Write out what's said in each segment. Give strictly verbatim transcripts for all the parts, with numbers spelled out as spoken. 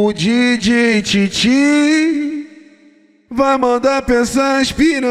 O D J Titi vai mandar pensar as piranha.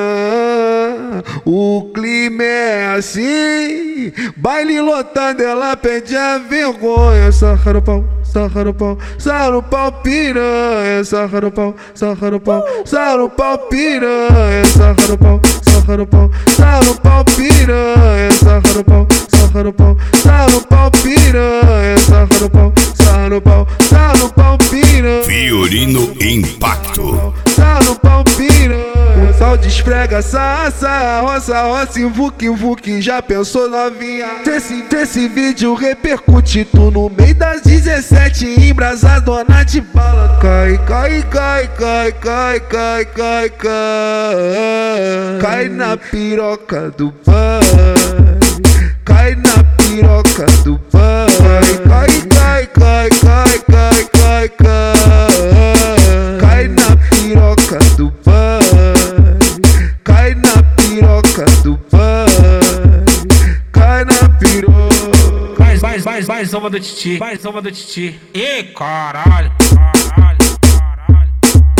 O clima é assim, baile lotado, ela pede a vergonha. Sarra no pau, sarra no pau, sarra no pau piranha. Sarra no pau, sarra no pau, sarra no pau piranha. Sarra no pau, sarra no pau, sarra no pau piranha. Sarra no pau, sarra no pau, sarra no pau piranha. Sarra no pau, sarra no pau, sarra no pau piranha. Fiorino Impacto. Sarra no pau piranha. O sal desprega, saça, roça, roça, invuque, invuque. Já pensou novinha? Desse, desse vídeo repercute tu no meio das dezessete, embrasadona de bala. Cai, cai, cai, cai, cai, cai, cai, cai. Cai na piroca do pai. Cai na piroca do pai. Cai, cai, cai, cai, cai, cai, cai. Cai na piroca do pai. Cai na piroca do pai. Cai na piroca. Vai, vai, vai, vai, zoma do Titi. Vai, zoma do Titi. Ê, caralho, caralho, caralho.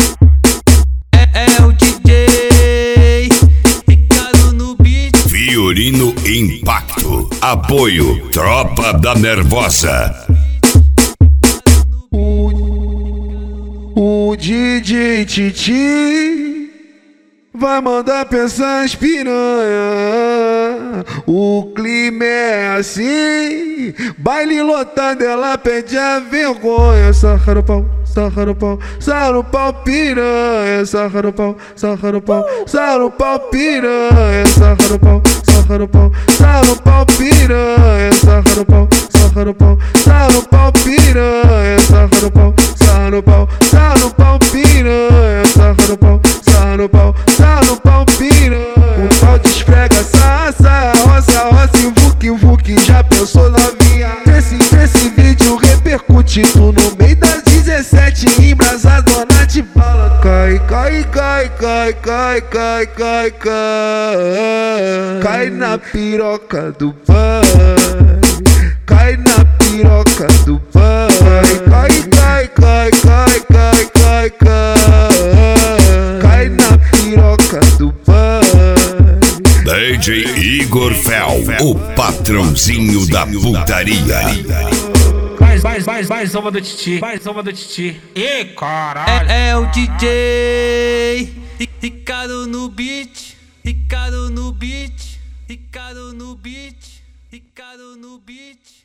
É, é o D J Ricardo no beat. Fiorino Impacto. Apoio Tropa da Nervosa. O D J Titi vai mandar pensar as piranha. O clima é assim, baile lotado, ela pede a vergonha. Sarra no pau, sarra no pau, sarra no pau piranha. Sarra no pau, sarra no pau, sarra no pau piranha. Sarra no pau, sarra no pau, sarra no pau piranha. Sarra no pau, sarra no pau, sarra no pau piranha. Sarra no pau, sarra no pau, sarra no pau piranha. Sarra no pau, sarra no pau, sarra no pau piranha. O pau desprega, saça, roça, roça, invuque, invuque. Já pensou novinha? Desse, desse vídeo repercute tu no meio das dezessete, embrasadona de bala. Cai, cai, cai, cai, cai, cai, cai, cai. Cai na piroca do pai. Cai na piroca do pai. Cai, cai, cai, cai, cai, cai, cai. Cai na piroca do pai. D J Igor Fel, o patrãozinho da putaria. Vai, vai, vai, vai, zoma do Titi. Vai, zoma do Titi. Ê, caralho. É, é o D J Ricardo no beat. Ricardo no beat. Ricardo no beat. Ricardo no beat.